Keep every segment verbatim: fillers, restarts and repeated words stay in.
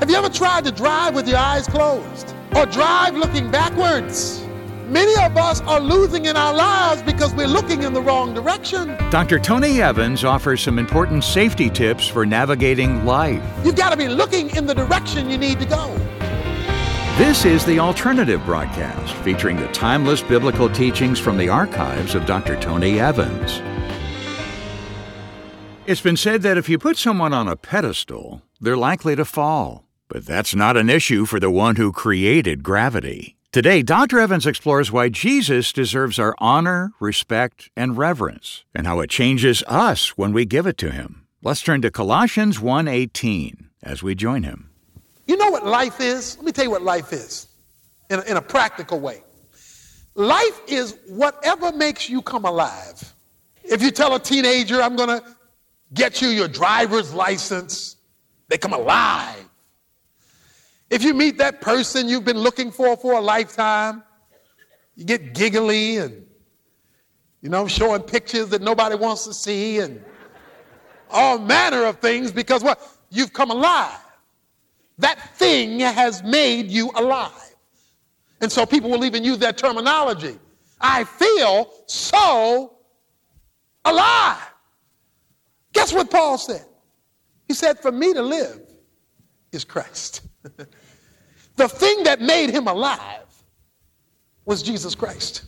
Have you ever tried to drive with your eyes closed or drive looking backwards? Many of us are losing in our lives because we're looking in the wrong direction. Doctor Tony Evans offers some important safety tips for navigating life. You've got to be looking in the direction you need to go. This is The Alternative Broadcast, featuring the timeless biblical teachings from the archives of Doctor Tony Evans. It's been said that if you put someone on a pedestal, they're likely to fall. But that's not an issue for the one who created gravity. Today, Doctor Evans explores why Jesus deserves our honor, respect, and reverence, and how it changes us when we give it to him. Let's turn to Colossians one eighteen as we join him. You know what life is? Let me tell you what life is in a, in a practical way. Life is whatever makes you come alive. If you tell a teenager, I'm going to get you your driver's license, they come alive. If you meet that person you've been looking for for a lifetime, you get giggly and, you know, showing pictures that nobody wants to see and all manner of things because what? You've come alive. That thing has made you alive. And so people will even use that terminology. I feel so alive. Guess what Paul said? He said, for me to live is Christ. The thing that made him alive was Jesus Christ.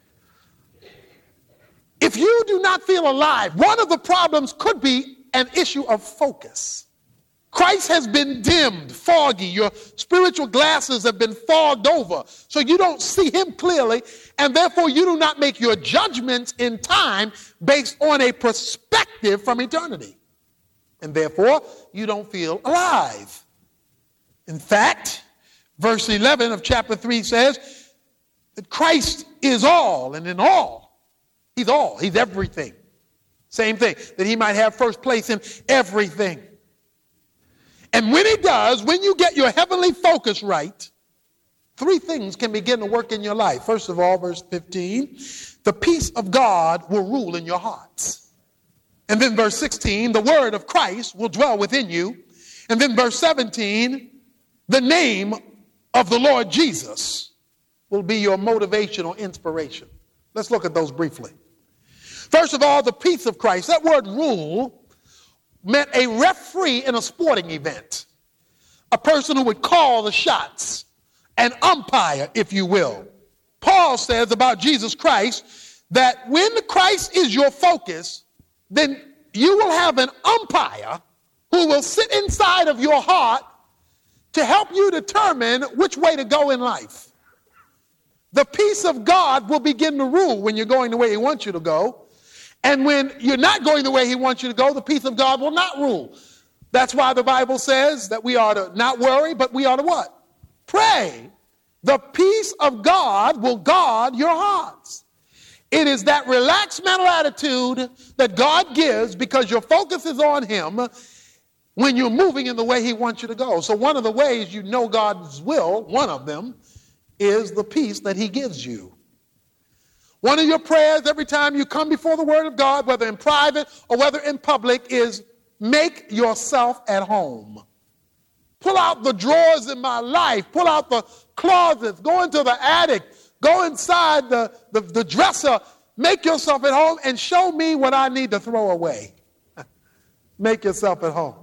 If you do not feel alive, one of the problems could be an issue of focus. Christ has been dimmed, foggy. Your spiritual glasses have been fogged over, so you don't see him clearly, and therefore you do not make your judgments in time based on a perspective from eternity. And therefore, you don't feel alive. In fact, verse eleven of chapter three says that Christ is all, and in all, he's all, he's everything. Same thing, that he might have first place in everything. And when he does, when you get your heavenly focus right, three things can begin to work in your life. First of all, verse fifteen, the peace of God will rule in your hearts. And then verse sixteen, the word of Christ will dwell within you. And then verse seventeen, the name of the Lord Jesus will be your motivational inspiration. Let's look at those briefly. First of all, the peace of Christ. That word rule meant a referee in a sporting event, a person who would call the shots, an umpire, if you will. Paul says about Jesus Christ that when Christ is your focus, then you will have an umpire who will sit inside of your heart to help you determine which way to go in life. The peace of God will begin to rule when you're going the way he wants you to go. And when you're not going the way he wants you to go, the peace of God will not rule. That's why the Bible says that we are to not worry, but we are to what? Pray. The peace of God will guard your hearts. It is that relaxed mental attitude that God gives because your focus is on him when you're moving in the way he wants you to go. So one of the ways you know God's will, one of them, is the peace that he gives you. One of your prayers every time you come before the word of God, whether in private or whether in public, is make yourself at home. Pull out the drawers in my life. Pull out the closets. Go into the attic. Go inside the, the, the dresser. Make yourself at home and show me what I need to throw away. Make yourself at home.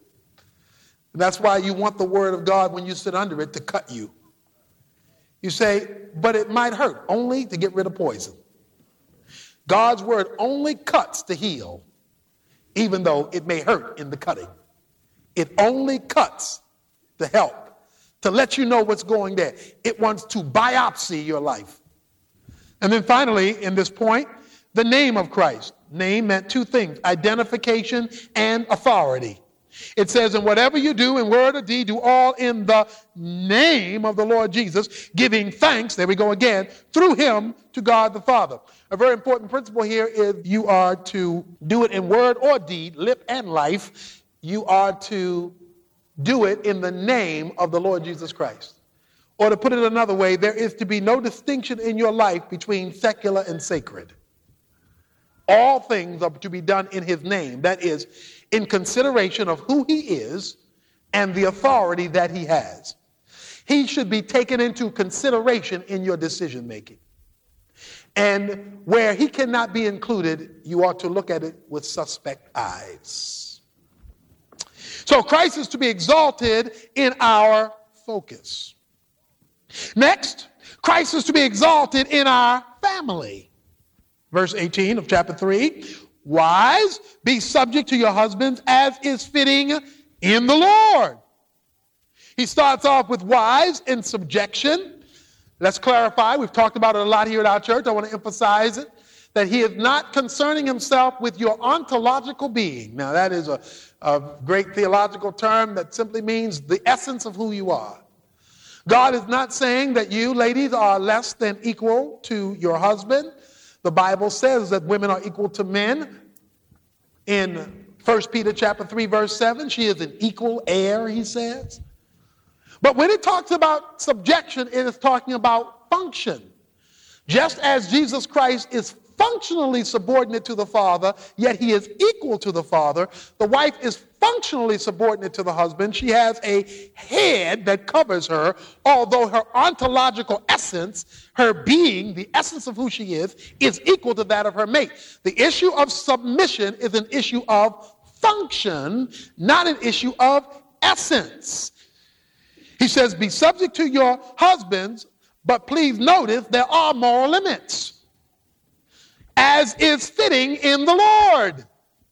And that's why you want the word of God when you sit under it to cut you. You say, but it might hurt, only to get rid of poison. God's word only cuts to heal, even though it may hurt in the cutting. It only cuts to help, to let you know what's going there. It wants to biopsy your life. And then finally, in this point, the name of Christ. Name meant two things, identification and authority. It says, and whatever you do in word or deed, do all in the name of the Lord Jesus, giving thanks, there we go again, through him to God the Father. A very important principle here is you are to do it in word or deed, lip and life. You are to do it in the name of the Lord Jesus Christ. Or to put it another way, there is to be no distinction in your life between secular and sacred. All things are to be done in his name. That is, in consideration of who he is and the authority that he has. He should be taken into consideration in your decision making. And where he cannot be included, you ought to look at it with suspect eyes. So Christ is to be exalted in our focus. Next, Christ is to be exalted in our family. Verse eighteen of chapter three, wives, be subject to your husbands as is fitting in the Lord. He starts off with wives in subjection. Let's clarify. We've talked about it a lot here at our church. I want to emphasize it, that he is not concerning himself with your ontological being. Now, that is a, a great theological term that simply means the essence of who you are. God is not saying that you, ladies, are less than equal to your husband. The Bible says that women are equal to men. In First Peter chapter three, verse seven, she is an equal heir, he says. But when it talks about subjection, it is talking about function. Just as Jesus Christ is functionally subordinate to the Father, yet he is equal to the Father, the wife is functionally subordinate to the husband. She has a head that covers her, although her ontological essence, her being, the essence of who she is, is equal to that of her mate. The issue of submission is an issue of function, not an issue of essence. He says, be subject to your husbands, but please notice there are moral limits, as is fitting in the Lord.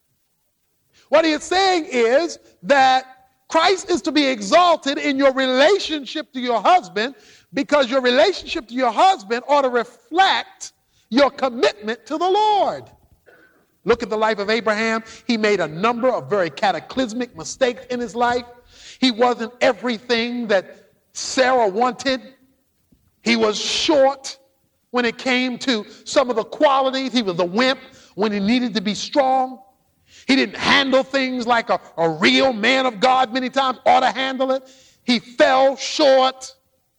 What he is saying is that Christ is to be exalted in your relationship to your husband, because your relationship to your husband ought to reflect your commitment to the Lord. Look at the life of Abraham. He made a number of very cataclysmic mistakes in his life. He wasn't everything that Sarah wanted. He was short when it came to some of the qualities. He was a wimp when he needed to be strong. He didn't handle things like a, a real man of God many times ought to handle it. He fell short.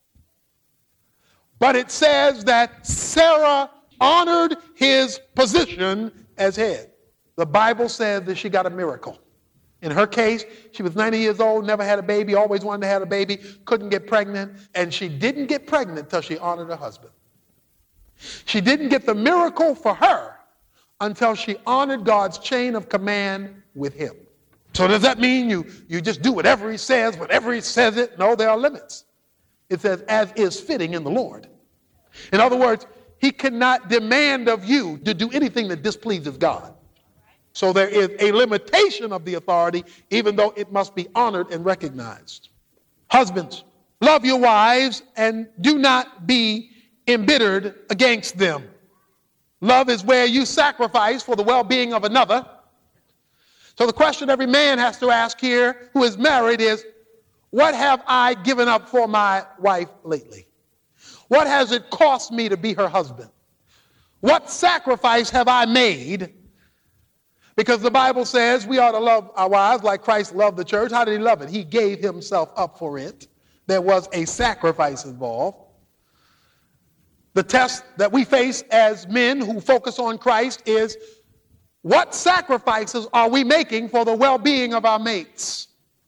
But it says that Sarah honored his position as head. The Bible says that she got a miracle. In her case, she was ninety years old, never had a baby, always wanted to have a baby, couldn't get pregnant, and she didn't get pregnant until she honored her husband. She didn't get the miracle for her until she honored God's chain of command with him. So does that mean you, you just do whatever he says, whenever he says it? No, there are limits. It says, as is fitting in the Lord. In other words, he cannot demand of you to do anything that displeases God. So there is a limitation of the authority, even though it must be honored and recognized. Husbands, love your wives and do not be embittered against them. Love is where you sacrifice for the well-being of another. So the question every man has to ask here who is married is, what have I given up for my wife lately? What has it cost me to be her husband? What sacrifice have I made? Because the Bible says we ought to love our wives like Christ loved the church. How did he love it? He gave himself up for it. There was a sacrifice involved. The test that we face as men who focus on Christ is, what sacrifices are we making for the well-being of our mates?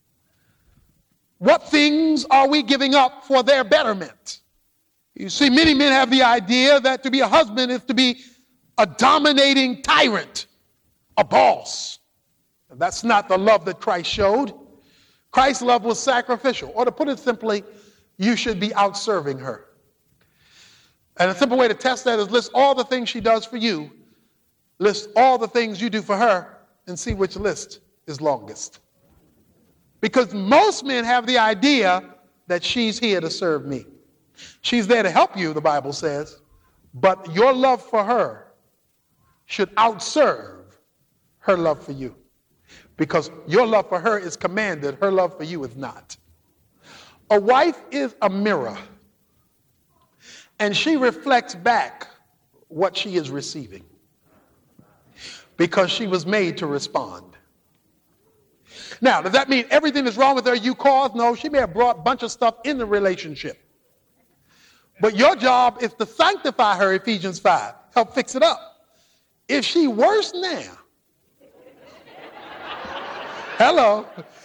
What things are we giving up for their betterment? You see, many men have the idea that to be a husband is to be a dominating tyrant, a boss. That's not the love that Christ showed. Christ's love was sacrificial. Or to put it simply, you should be out serving her. And a simple way to test that is list all the things she does for you, list all the things you do for her, and see which list is longest. Because most men have the idea that she's here to serve me. She's there to help you, the Bible says, but your love for her should outserve her love for you. Because your love for her is commanded, her love for you is not. A wife is a mirror, and she reflects back what she is receiving, because she was made to respond. Now, does that mean everything that's wrong with her you caused? No, she may have brought a bunch of stuff in the relationship. But your job is to sanctify her, Ephesians five. Help fix it up. If she worse now, hello,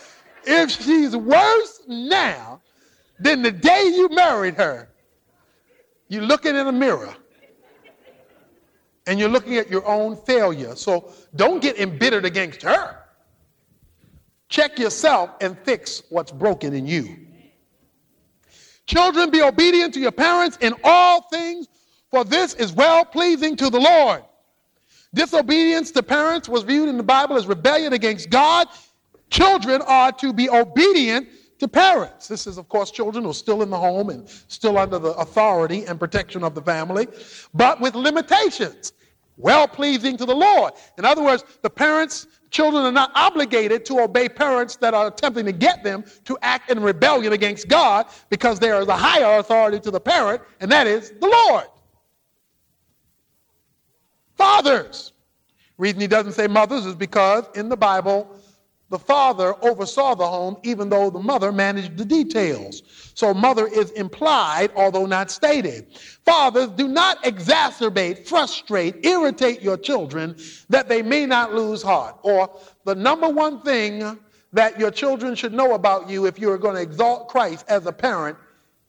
If she's worse now than the day you married her, you're looking in a mirror and you're looking at your own failure. So don't get embittered against her. Check yourself and fix what's broken in you. Children, be obedient to your parents in all things, for this is well-pleasing to the Lord. Disobedience to parents was viewed in the Bible as rebellion against God. Children are to be obedient to parents. This is, of course, children who are still in the home and still under the authority and protection of the family, but with limitations. Well-pleasing to the Lord. In other words, the parents, children are not obligated to obey parents that are attempting to get them to act in rebellion against God, because there is a higher authority to the parent, and that is the Lord. Fathers. Reason he doesn't say mothers is because in the Bible, the father oversaw the home even though the mother managed the details. So mother is implied, although not stated. Fathers, do not exacerbate, frustrate, irritate your children that they may not lose heart. Or the number one thing that your children should know about you if you're going to exalt Christ as a parent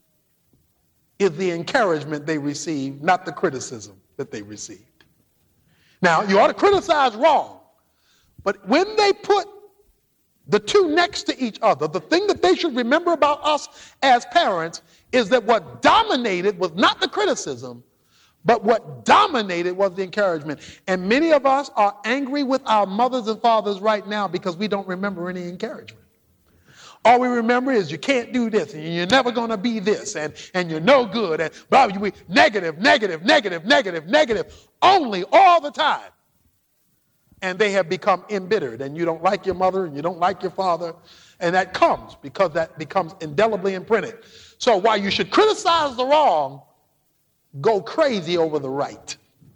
is the encouragement they receive, not the criticism that they received. Now, you ought to criticize wrong, but when they put the two next to each other, the thing that they should remember about us as parents is that what dominated was not the criticism, but what dominated was the encouragement. And many of us are angry with our mothers and fathers right now because we don't remember any encouragement. All we remember is you can't do this, and you're never going to be this, and, and you're no good, and blah, blah, blah, negative, negative, negative, negative, negative, only all the time. And they have become embittered, and you don't like your mother, and you don't like your father, and that comes because that becomes indelibly imprinted. So while you should criticize the wrong, go crazy over the right,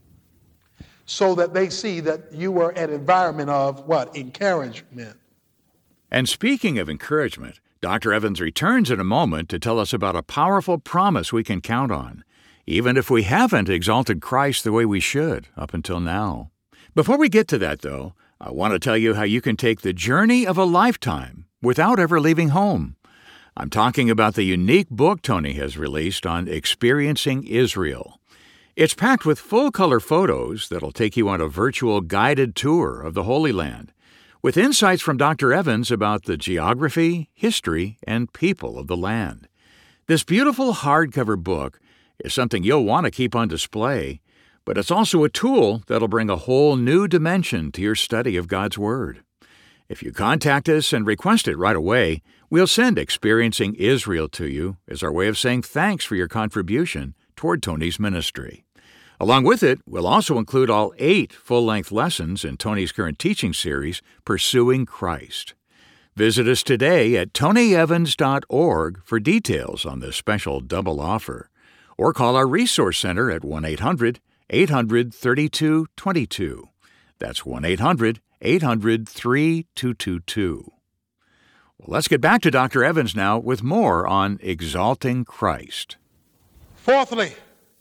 so that they see that you were an environment of what? Encouragement. And speaking of encouragement, Doctor Evans returns in a moment to tell us about a powerful promise we can count on, even if we haven't exalted Christ the way we should up until now. Before we get to that, though, I want to tell you how you can take the journey of a lifetime without ever leaving home. I'm talking about the unique book Tony has released on Experiencing Israel. It's packed with full-color photos that'll take you on a virtual guided tour of the Holy Land, with insights from Doctor Evans about the geography, history, and people of the land. This beautiful hardcover book is something you'll want to keep on display, but it's also a tool that'll bring a whole new dimension to your study of God's Word. If you contact us and request it right away, we'll send Experiencing Israel to you as our way of saying thanks for your contribution toward Tony's ministry. Along with it, we'll also include all eight full-length lessons in Tony's current teaching series, Pursuing Christ. Visit us today at tony evans dot org for details on this special double offer, or call our Resource Center at one eight hundred eight hundred thirty-two twenty-two. That's one eight hundred eight hundred thirty-two twenty-two. Well, let's get back to Doctor Evans now with more on exalting Christ. Fourthly,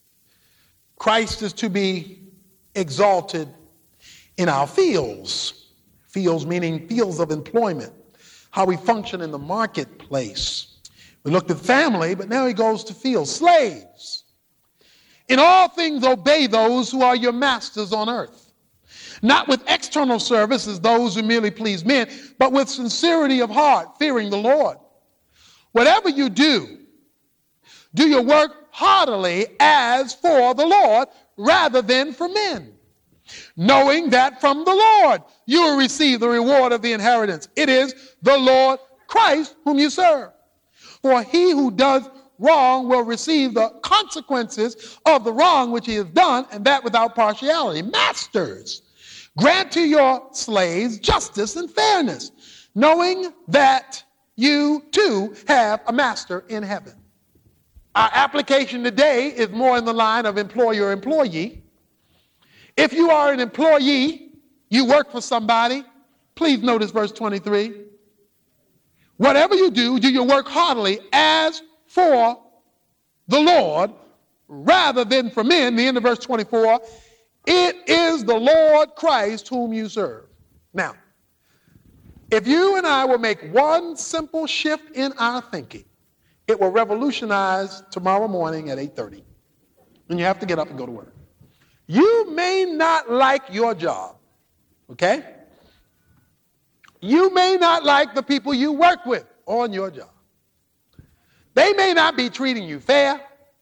Christ is to be exalted in our fields. Fields meaning fields of employment, how we function in the marketplace. We looked at family, but now he goes to fields. Slaves, in all things obey those who are your masters on earth, not with external service as those who merely please men, but with sincerity of heart, fearing the Lord. Whatever you do, do your work heartily as for the Lord rather than for men, knowing that from the Lord you will receive the reward of the inheritance. It is the Lord Christ whom you serve. For he who does wrong will receive the consequences of the wrong which he has done, and that without partiality. Masters, grant to your slaves justice and fairness, knowing that you too have a master in heaven. Our application today is more in the line of employer-employee. If you are an employee, you work for somebody, please notice verse twenty-three. Whatever you do, do your work heartily as for the Lord rather than for men. The end of verse twenty-four. It is the Lord Christ whom you serve. Now, If you and I will make one simple shift in our thinking, it will revolutionize tomorrow morning at eight thirty. And you have to get up and go to work. You may not like your job, okay? You may not like the people you work with on your job. They may not be treating you fair,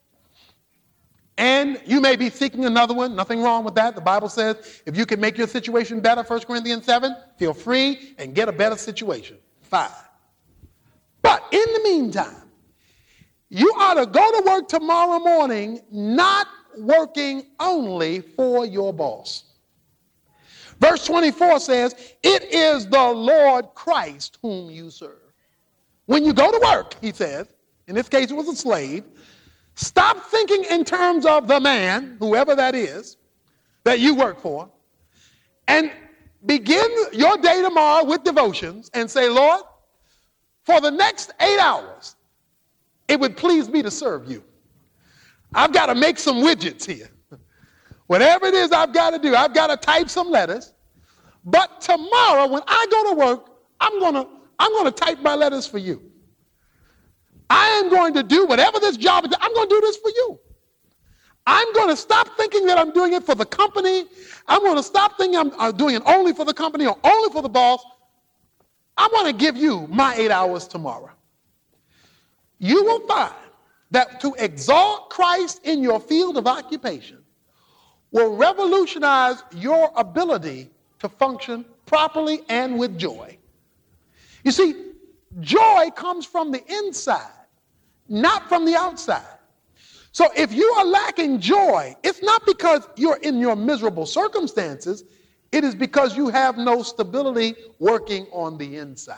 and you may be seeking another one. Nothing wrong with that. The Bible says if you can make your situation better, First Corinthians seven, feel free and get a better situation. Fine. But in the meantime, you ought to go to work tomorrow morning not working only for your boss. Verse twenty-four says, it is the Lord Christ whom you serve. When you go to work, he says, in this case it was a slave, stop thinking in terms of the man, whoever that is, that you work for, and begin your day tomorrow with devotions and say, Lord, for the next eight hours, it would please me to serve you. I've got to make some widgets here. Whatever it is I've got to do, I've got to type some letters. But tomorrow, when I go to work, I'm going to I'm going to type my letters for you. I am going to do whatever this job is. I'm going to do this for you. I'm going to stop thinking that I'm doing it for the company. I'm going to stop thinking I'm, I'm doing it only for the company or only for the boss. I want to give you my eight hours tomorrow. You will find that to exalt Christ in your field of occupation will revolutionize your ability to function properly and with joy. You see, joy comes from the inside, not from the outside. So if you are lacking joy, it's not because you're in your miserable circumstances, it is because you have no stability working on the inside.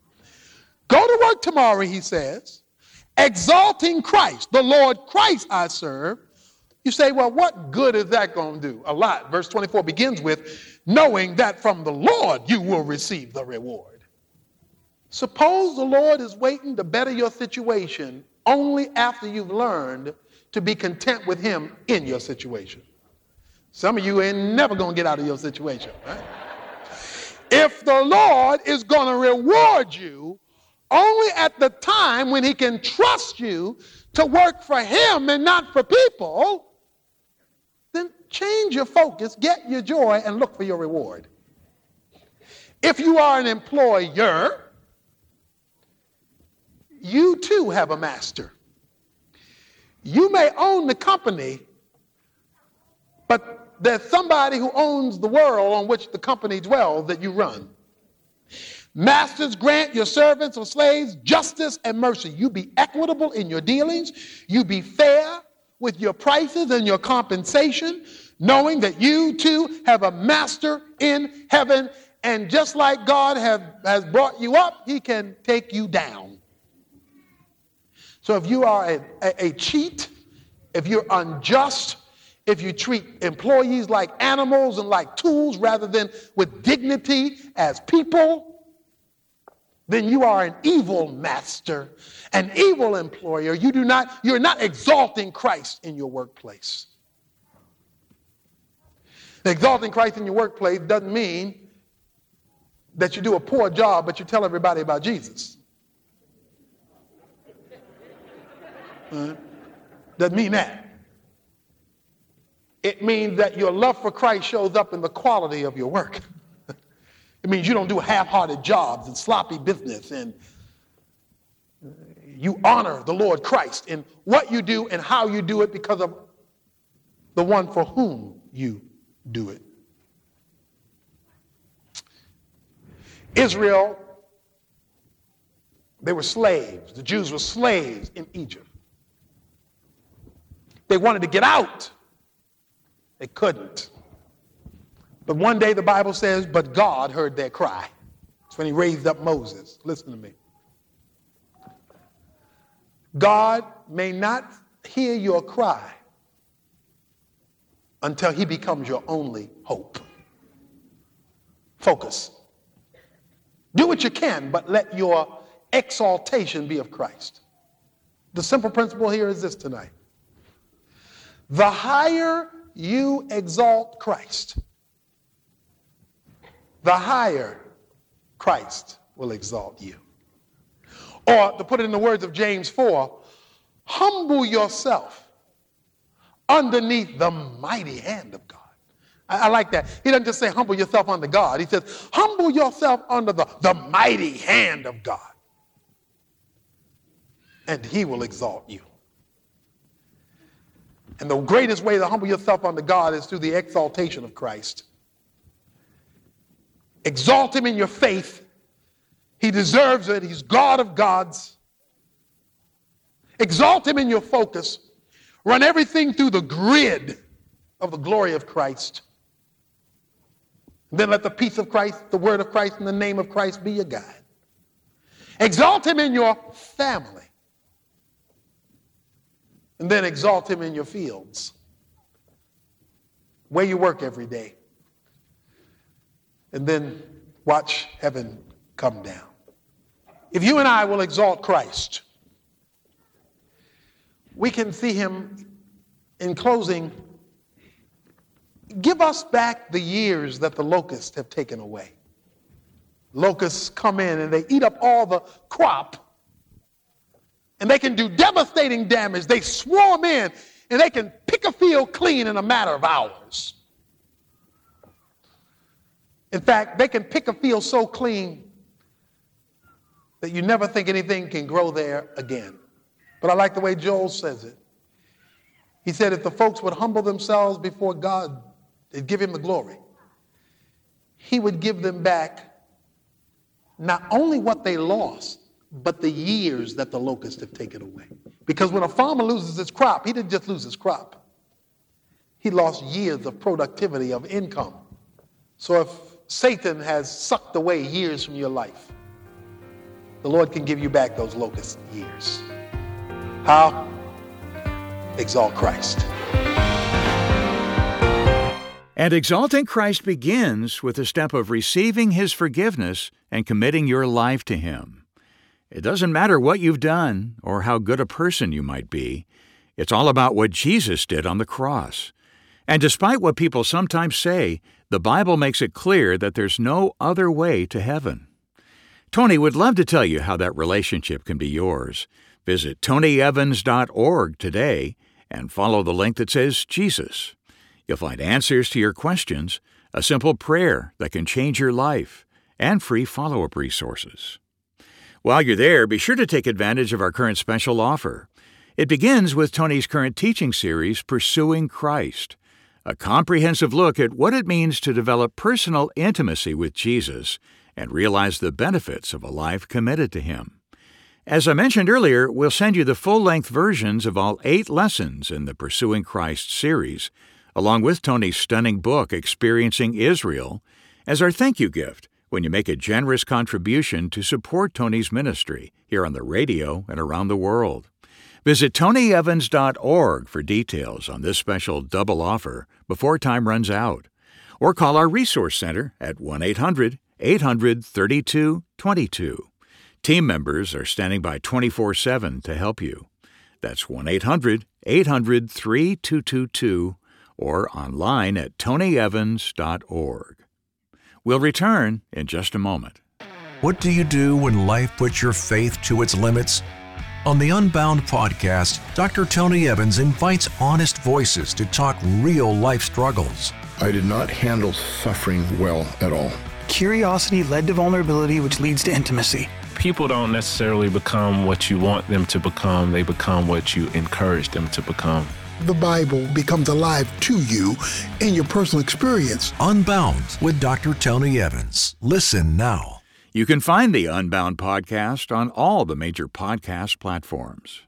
Go to work tomorrow, he says, exalting Christ, the Lord Christ I serve. You say, well, what good is that going to do? A lot. Verse twenty-four begins with, knowing that from the Lord you will receive the reward. Suppose the Lord is waiting to better your situation only after you've learned to be content with him in your situation. Some of you ain't never going to get out of your situation, right? If the Lord is going to reward you only at the time when he can trust you to work for him and not for people, then change your focus, get your joy, and look for your reward. If you are an employer, you too have a master. You may own the company, but there's somebody who owns the world on which the company dwells that you run. Masters, grant your servants or slaves justice and mercy. You be equitable in your dealings. You be fair with your prices and your compensation, knowing that you too have a master in heaven. And just like God have, has brought you up, he can take you down. So if you are a, a, a cheat, if you're unjust, if you treat employees like animals and like tools rather than with dignity as people, then you are an evil master, an evil employer. You do not, you're not exalting Christ in your workplace. Exalting Christ in your workplace doesn't mean that you do a poor job, but you tell everybody about Jesus. Uh, doesn't mean that. It means that your love for Christ shows up in the quality of your work. It means you don't do half-hearted jobs and sloppy business, and you honor the Lord Christ in what you do and how you do it because of the one for whom you do it. Israel, they were slaves. The Jews were slaves in Egypt. They wanted to get out. They couldn't. But one day the Bible says, but God heard their cry. That's when he raised up Moses. Listen to me. God may not hear your cry until he becomes your only hope. Focus. Do what you can, but let your exaltation be of Christ. The simple principle here is this tonight. The higher you exalt Christ, the higher Christ will exalt you. Or to put it in the words of James four, humble yourself underneath the mighty hand of God. I, I like that. He doesn't just say humble yourself under God. He says humble yourself under the, the mighty hand of God. And he will exalt you. And the greatest way to humble yourself under God is through the exaltation of Christ. Exalt him in your faith. He deserves it. He's God of gods. Exalt him in your focus. Run everything through the grid of the glory of Christ. And then let the peace of Christ, the word of Christ, and the name of Christ be your guide. Exalt him in your family. And then exalt him in your fields, where you work every day. And then watch heaven come down. If you and I will exalt Christ, we can see him, in closing, give us back the years that the locusts have taken away. Locusts come in and they eat up all the crop, and they can do devastating damage. They swarm in and they can pick a field clean in a matter of hours. In fact, they can pick a field so clean that you never think anything can grow there again. But I like the way Joel says it. He said if the folks would humble themselves before God and give him the glory, he would give them back not only what they lost, but the years that the locusts have taken away. Because when a farmer loses his crop, he didn't just lose his crop. He lost years of productivity, of income. So if Satan has sucked away years from your life, the Lord can give you back those locust years. How? Exalt Christ. And exalting Christ begins with the step of receiving his forgiveness and committing your life to him. It doesn't matter what you've done or how good a person you might be. It's all about what Jesus did on the cross. And despite what people sometimes say, the Bible makes it clear that there's no other way to heaven. Tony would love to tell you how that relationship can be yours. Visit tony evans dot org today and follow the link that says Jesus. You'll find answers to your questions, a simple prayer that can change your life, and free follow-up resources. While you're there, be sure to take advantage of our current special offer. It begins with Tony's current teaching series, Pursuing Christ, a comprehensive look at what it means to develop personal intimacy with Jesus and realize the benefits of a life committed to him. As I mentioned earlier, we'll send you the full-length versions of all eight lessons in the Pursuing Christ series, along with Tony's stunning book, Experiencing Israel, as our thank you gift when you make a generous contribution to support Tony's ministry here on the radio and around the world. Visit tony evans dot org for details on this special double offer before time runs out, or call our Resource Center at one eight hundred eight hundred thirty-two twenty-two. Team members are standing by twenty-four seven to help you. That's one eight hundred eight hundred thirty-two twenty-two or online at tony evans dot org. We'll return in just a moment. What do you do when life puts your faith to its limits? On the Unbound podcast, Doctor Tony Evans invites honest voices to talk real life struggles. I did not handle suffering well at all. Curiosity led to vulnerability, which leads to intimacy. People don't necessarily become what you want them to become. They become what you encourage them to become. The Bible becomes alive to you in your personal experience. Unbound with Doctor Tony Evans. Listen now. You can find the Unbound podcast on all the major podcast platforms.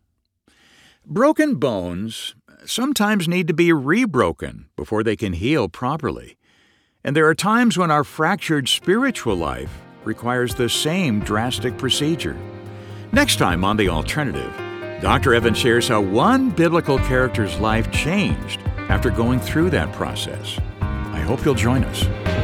Broken bones sometimes need to be rebroken before they can heal properly. And there are times when our fractured spiritual life requires the same drastic procedure. Next time on The Alternative, Doctor Evans shares how one biblical character's life changed after going through that process. I hope you'll join us.